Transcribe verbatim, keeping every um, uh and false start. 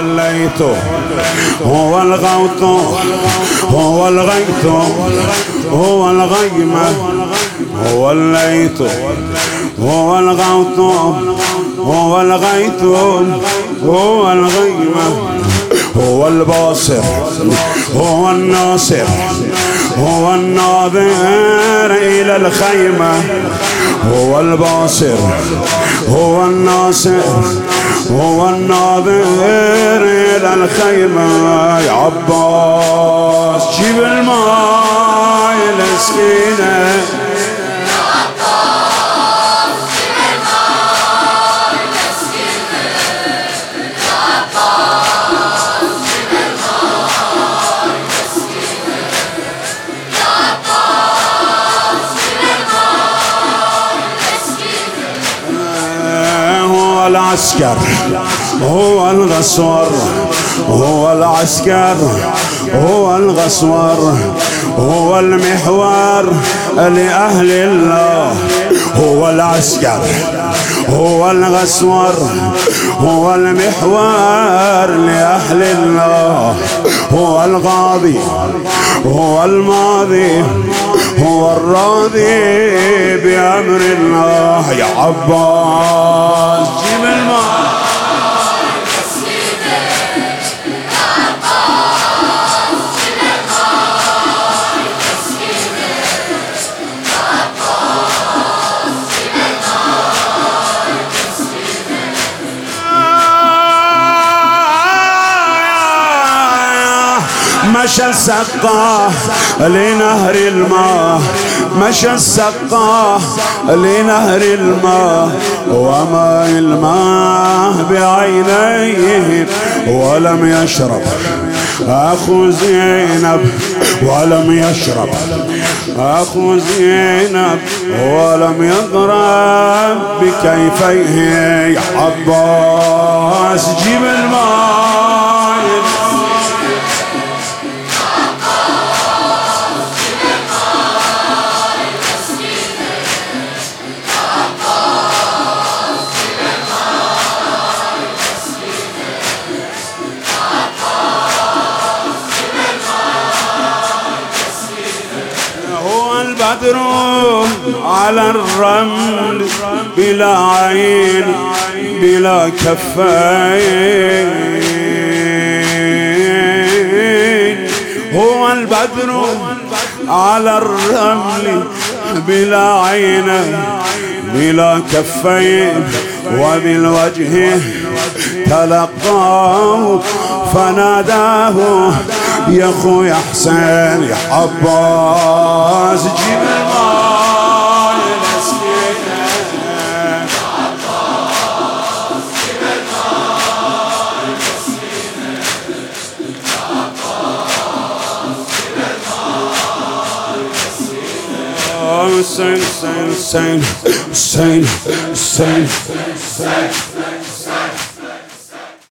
الليث هو الغوث هو الغيث هو الغيمة هو الليث هو الغوث هو الغيث هو الغيمة هو الباصر هو الناصر هو الناظر إلى الخيمة هو الباصر هو الناصر هو الناظر إلى الخيمة. يا عباس جيب الماء لسكينة العسكر هو الغسور هو العسكر هو الغسور هو المحور لأهل الله هو العسكر هو الغسور هو المحور لأهل الله هو الغاضي هو الماضي هو الراضي بأمر الله. يا عباس جيب الماء مشى السقاه لنهر الماء مشى السقاه لنهر الماء وما الماء بعينيه ولم يشرب أخو زينب ولم يشرب أخو زينب ولم يضرب بكيفيه. يا عباس جيب الماء البدر على الرمل بلا عين بلا كفين هو البدر على الرمل بلا عين بلا كفين وبالوجه تلقاه فناداه يا خويا حسين. يا عباس جيب الماء لسكينة يا عباس جيب الماء لسكينة يا عباس جيب الماء لسكينة. حسين حسين حسين حسين حسين حسين